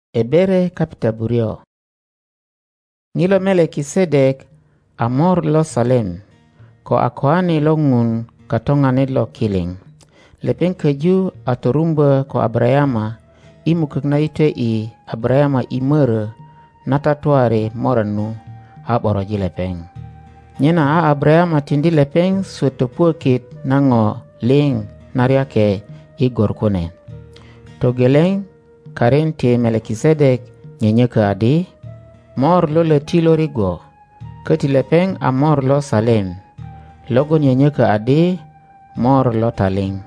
Ebere kapita burio. Ngilo Melkisedek amor lo Salem, ko akoani lo ngun katongani lo kiling. Lepeng keju atorumba ko Abrahama imukagna ite i Abrahama imere natatuare moranu aboroji lepeng. Nyena a Abrahama tindi lepeng suetopukit nango ling nariake igor kune. Togeleng karente Melkisedek nyenye ke adi mor lo letilo rigo keti lepeng amor lo Salem logo nyenye ke adi mor lo taling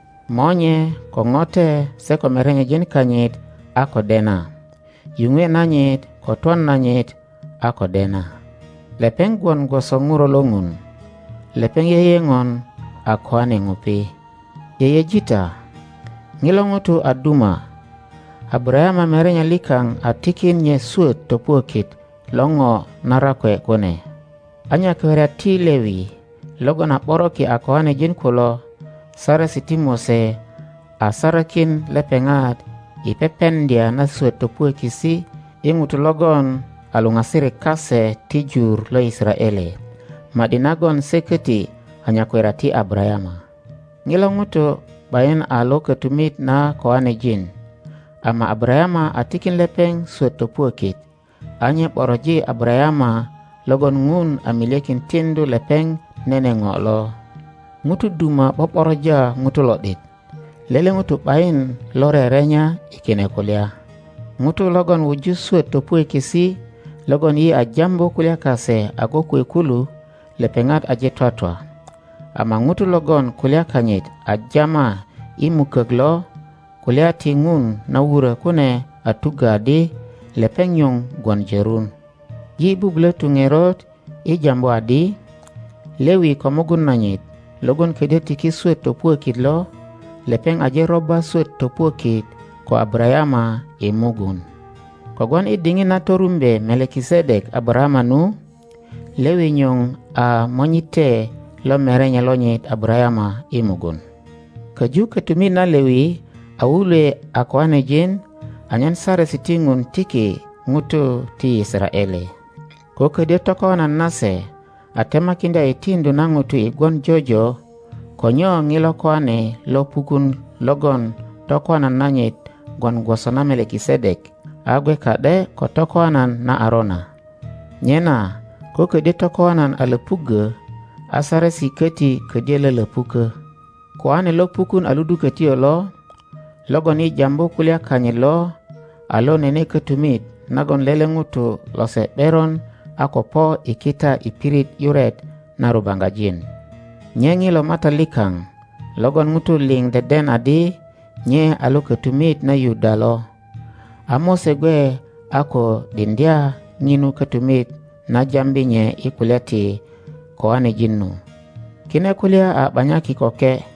monye ko ngote seko merenye jen kanyit ako dena yungwe nanyit ko tuan nanyit ako dena lepeng gwon gosonguro longun lepeng yeyengon akwane ngupi yeye jita ngilongutu aduma Abrahama merenya likang atikin nye suet topukit longo narakwe kone. Anya kwerati Lewi logo na poroki akoane jin kulo sara sitimose asarakin lepengat ipependia na suet topukisi ingutu logon alungasiri kase tijur lo Israele. Madinagon seketi anya kwerati Abrahama. Ngilongutu bayan alo ketumit na koane jin. Ama Abrahama atikin lepeng suetopukit. Anya poroji Abrahama logon ngun amilekin tindu lepeng nene ngolo. Ngutu duma poporoja ngutu lodit. Lele ngutu pain lorerenya ikine kulia. Ngutu logon wujud suetopukisi logon yi ajambo kulia kase ako kuikulu lepengat aje twatwa. Ama ngutu logon kulia kanyit ajama imukeglo kulia tingun na wura kune atuga di lepeng yung gwan jerun. Yi buble tungerot i jambo adi Lewi komogun nanyit logon kede tiki suet topukit lo lepeng aje roba suet topukit ko Abrahama imugun. Kogwan i dingin na torumbe Melkisedek Abrahama nu Lewi nyong a monyite lo merenya lo nyit Abrahama imugun. Keju ketumi na Lewi awule akoane jen anyan sare sitingun tiki ngutu ti Israele. Ko kede tokonan nase atema kinda itindu na ngutu igwan jojo konyo ngilo koane lo pukun logon tokonan nanyit gwan gwasona Melkisedek agwe kade ko tokonan na Arona. Nyena ko kede tokonan alepuge asare siketi kede lelepuke. Koane lo pukun aludu ketio lo logon i jambo kulia kanye lo alo nene ketumit nagon lele ngutu lo se beron ako po ikita ipirit yuret na rubangajin. Nyengi lo mata likang logon ngutu ling deden adi nye alo ketumit na yuda lo. Amo segwe ako dindia nginu ketumit na jambi nye ikuliati koane jinnu. Kine kulia a banyaki koke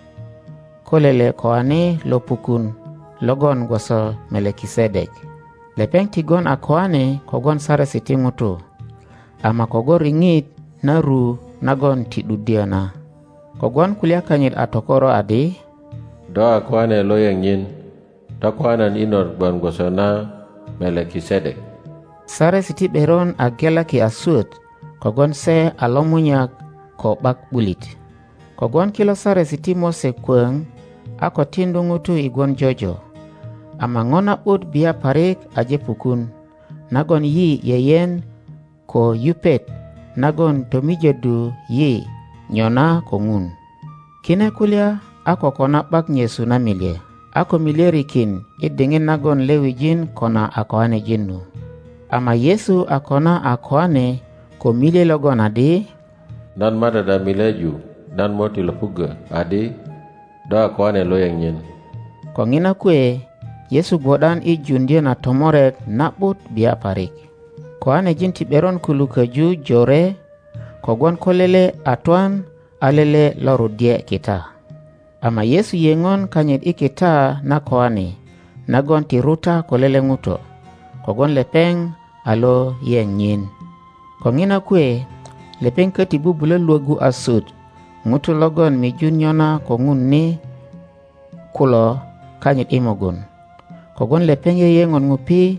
kolele koane lo pukun logon goso Melkisedek. Lepeng tigon akoane kogon sare sitingutu. Ama kogo ringit na ru nagon tidudiana. Kogon kulia kanyit atokoro adi do akoane lo yang nyin tokwanan inor gwan goso na Melkisedek. Sare siti beron agela ki asut kogon se alomunyak ko bak bulit. Kogon kilo sare siti mose kweng ako tindu ngutu igwan jojo. Ama ngona ud biya parik aje pukun. Nagon yi yeyen ko yupet. Nagon tomijedu yi nyona ko ngun. Kine kulia ako kona bak nyesu na milye. Ako milerikin idingin nagon Lewi jin kona akoane jinnu. Ama Yesu akona akoane ko milye logon adi nan madada mileju nan moti lepuga adi do akoane lo yang nyin. Kongina kwe Yesu bodan i jundia na tomoret naput biya parik. Koane jinti beron kulu keju jore kogwan kolele atuan alele lorudie kita. Ama Yesu yengon kanyet ikita na koane nagon tiruta kolele nguto. Kogwan lepeng alo yeng nyin. Kongina kwe lepeng ketibu bule luagu asud. Ngutu logon mijun nyona kongun ni kulo kanyit imogun. Kogon lepeng yeyengon ngupi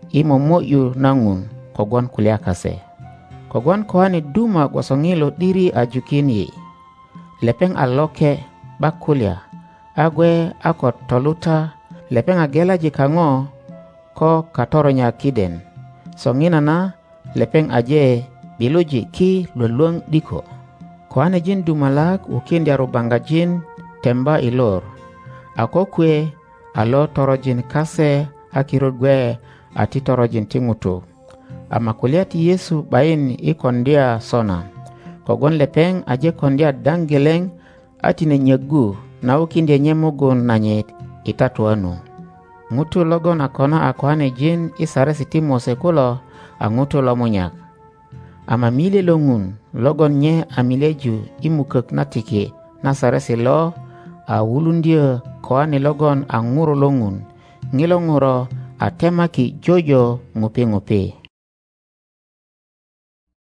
imomo'yu na ŋun kogwon kulya kase. Kogwon koane duma gwoso ŋilo 'diri a jukin yi. Lepeŋ a loke 'bak kulya, a gwe a ko toluta lepeŋ a gelaji kaŋo ko katoronya kiden. Soŋinana lepeŋ aje biluji ki lwölwöŋ 'diko. Koanejin dumalak wukindya rubaŋgajin temba i lor. A ko kwe a lo torojin kase a kirut gwe a ti torojin ti ŋutu. Ama kulya ti Yesu 'bayin i kondya sona, kogwon lepeŋ aje kondya daŋ geleŋ a tine nyöggu na wukindya nye mugun nanyit i tatuanu. Ŋutu logon a kona a koanejin i saresi ti Mose kulo a ŋutu lo munyak. Ama milye lo ŋun logon nye a milyeju i mukök na tiki na saresi lo a wulundyö koane logon a ŋuro lo ŋun, ŋilo ŋuro a temaki jojo ŋupi ŋupi.